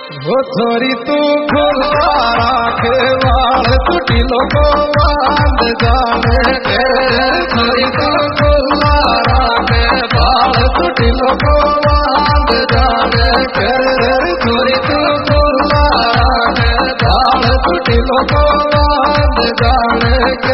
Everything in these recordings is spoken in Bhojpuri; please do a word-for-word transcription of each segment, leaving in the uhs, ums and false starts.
वो छोरी तू खुला राखे वाल टूटी लोगो बांध जाने के छोरी तू खुला राखे वाल टूटी लोगो बांध जाने के छोरी तू खुला राखे वाल टूटी लोगो बांध जाने के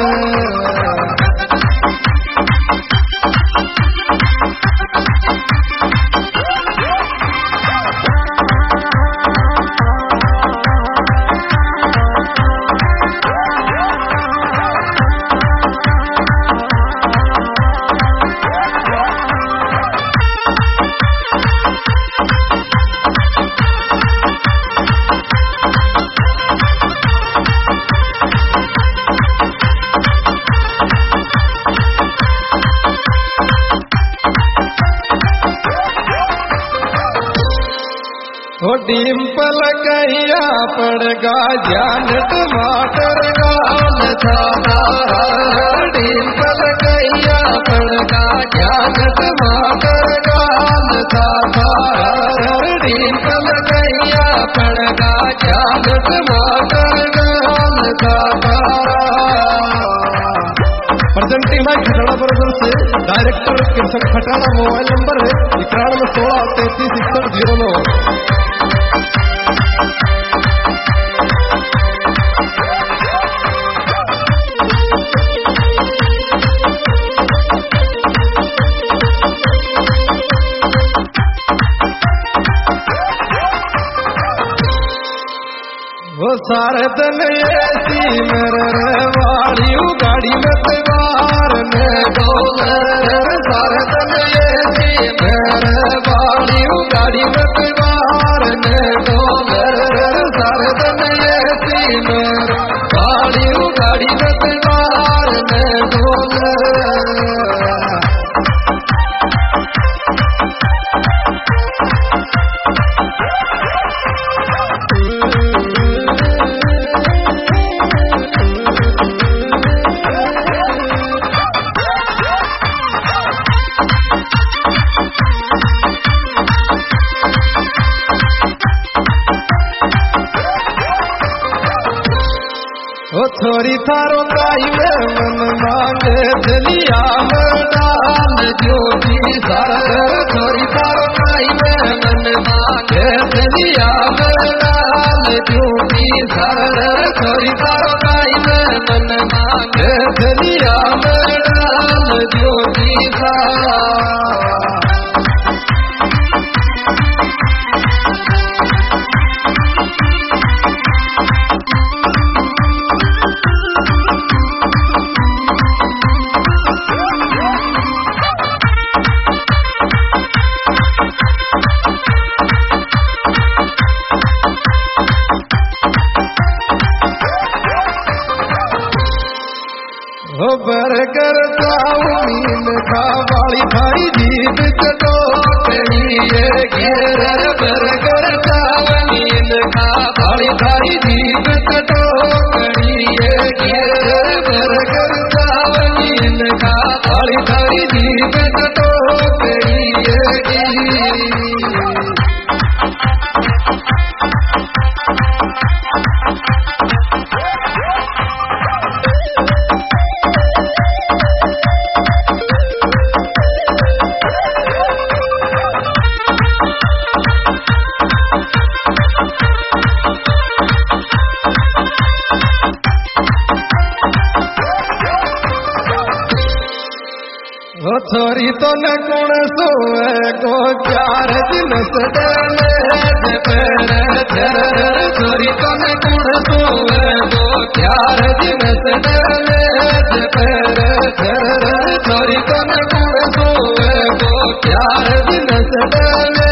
डिम्पल कहिया पड़गा जान टमाटर गाल था डिम्पल कहिया पड़गा जान टमाटर गाल था डिम्पल कहिया पड़गा जान टमाटर गाल था प्रेजेंटिंग बाय खटाड़ा बरोबर से director Krishna Khatada mobile number है इक्यानवे सोलह तैतीस इकसठ जीरो नौ वो सारे दिन ऐसी मेरे वाली गाड़ी में बार में डोले सारे दिन ऐसी मेरे वाली गाड़ी में बार में डोले सारे दिन ऐसी मेरे वाली गाड़ी में बार में डोले ओ छोरी थारो काई में मन मांगे दिलिया में डाल ज्योति सर छोरी थारो काई में मन मांगे दिलिया में डाल ज्योति सर छोरी थारो काई में मन मांगे दिलिया में डाल ज्योति सर बरगर चाउमीन खा वाली भाई जीत चटोकड़ी घेर बरगर चाउमीन खा वाली भाई जीत चटोकड़ी घेर बरगर चाउमीन खा वाली भाई जीत चटोकड़ी छोरी तो न गुण सोए को चार दिन सडले छोरी तो न गुण सोए को चार दिन सडले छोरी तो न गुण सोए को चार दिन सडले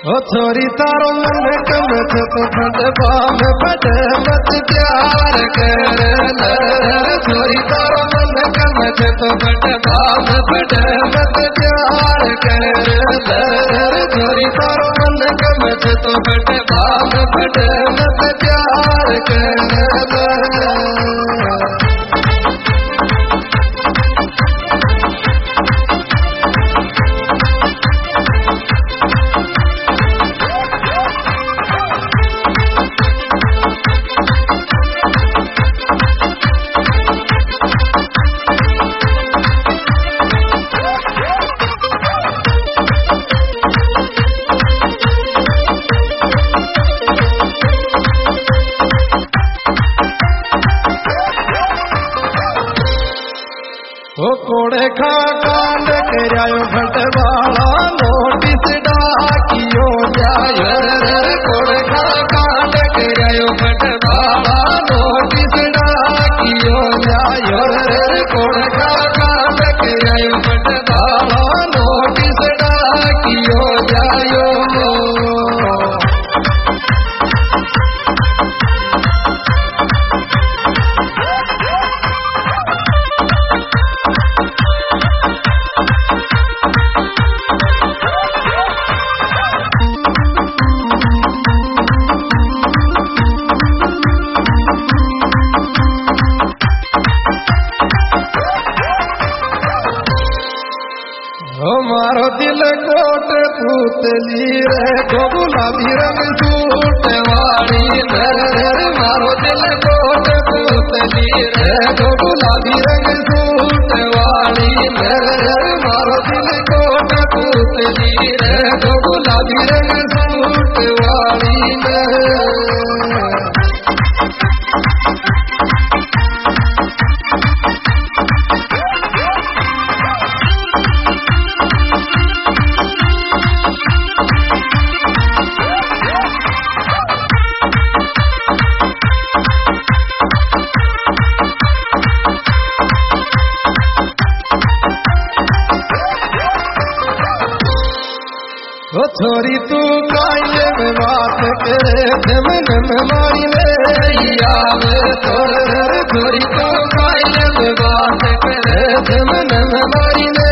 ओ छोरी तारो मन कम थे तो फटवा में फट मत प्यार कर छोरी तारो मन कम थे तो फटवा में फट मत प्यार कर छोरी तारो मन कम थे तो फटवा में फट मत प्यार कर ओ कोड़े खा कांड करायो फटवाला नोटिस डाकियो जायो कोड़े खा कांड करायो फटवाला नोटिस डाकियो जायो कोड़े खा कांड करायो फटवाला नोटिस डाकियो जायो मारो दिल कोट पुतली रे गो गुलाबी रंग सूट वाली रे मारो दिल कोट पुतली रे गो गुलाबी रंग सूट वाली रे मारो दिल कोट पुतली रे गो गुलाबी रंग सूट वाली ओ छोरी तू काये में बात करे थे मन में मारी ले याद तोर छोरी तू काये में बात करे थे मन में मारी